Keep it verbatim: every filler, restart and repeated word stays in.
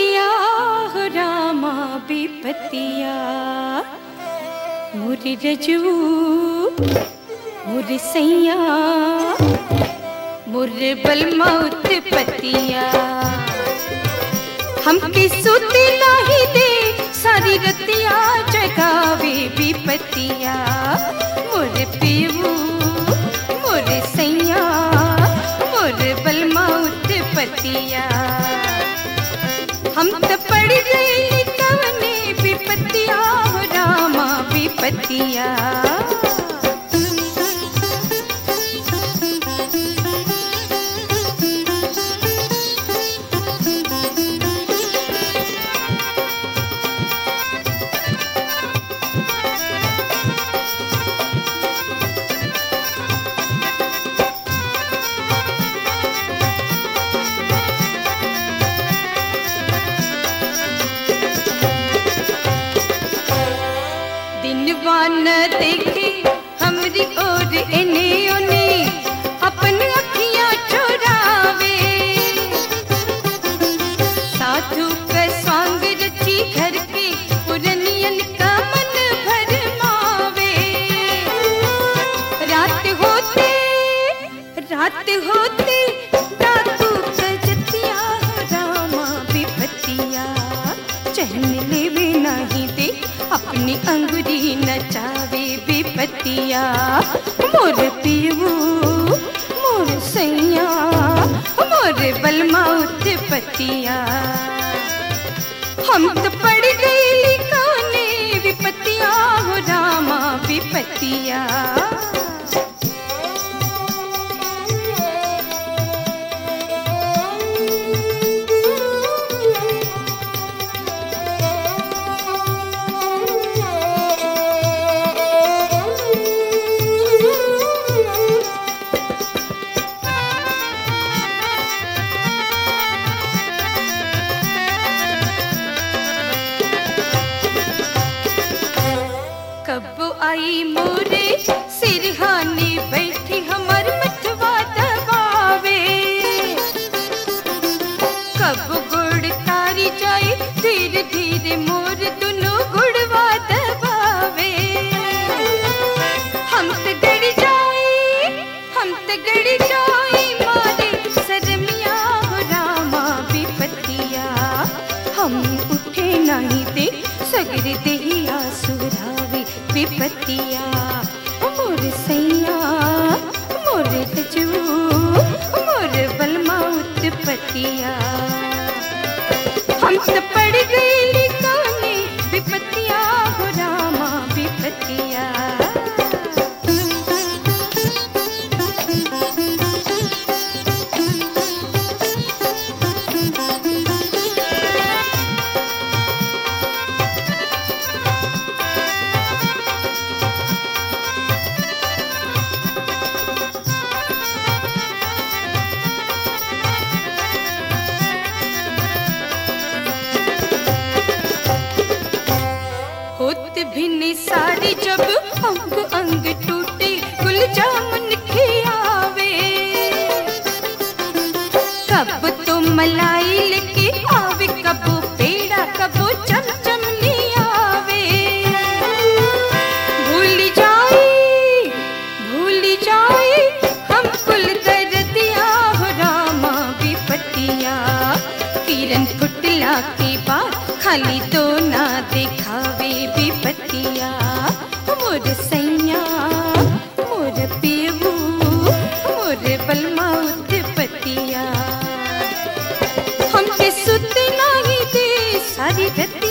विपतिया हो रामा विपतिया मुर रजू मुर सैया मुर बलमा उत्पतिया हमके सुते नाही दे सारी रतिया जगावे विपतिया मुर पीवू मुर सैया मुर बलमा उत्पतिया हम तो पड़ गए कवने विपतिया हो रामा विपतिया न देखे हमरी ओर इने उने अपन अखियां चुरावे साधु का स्वांग रची घर के पुरनियन का मन भरमावे रात होते रात होते दातू कजतिया रामा विपतिया चैन लेवे नहीं दे अपनी अंगुरी नचावे विपतिया मोर पीवू मोर सैया मोर बलमा उत्पतिया हम तो पड़ गए काने विपतिया हो रामा विपतिया कब आई मोरे सिरहाने बैठी हमर मथवा दबावे कब गुड़ तारी जाए धीरे धीरे मोर दोनों गुड़वा दबावे हम तो गड़ जाए हम तो गड़ जाए मारे शर्मिया हो रामा विपतिया हम उठे नहीं दे सगर देहिया सुरावे विपतिया मोर सैया मोर रजू मोर बलमा उत्पतिया हम तो पड़ गए काने विपतिया हो रामा विपतिया होत भिन्न सारी जब अंग अंग टूटे गुल जामुन खियावे कब तो मलाई लेके आवे कब पेड़ा कब चमचम आवे भूल जाए भूल जाए हम कुल कर दिया हो रामा विपतिया किरण फुटला के बाद खाली तो ना दिखावे विपतिया मोर सैया मोर पीवू मोर बलमा उत्पतिया हमके सुते नहीं दे सारी रत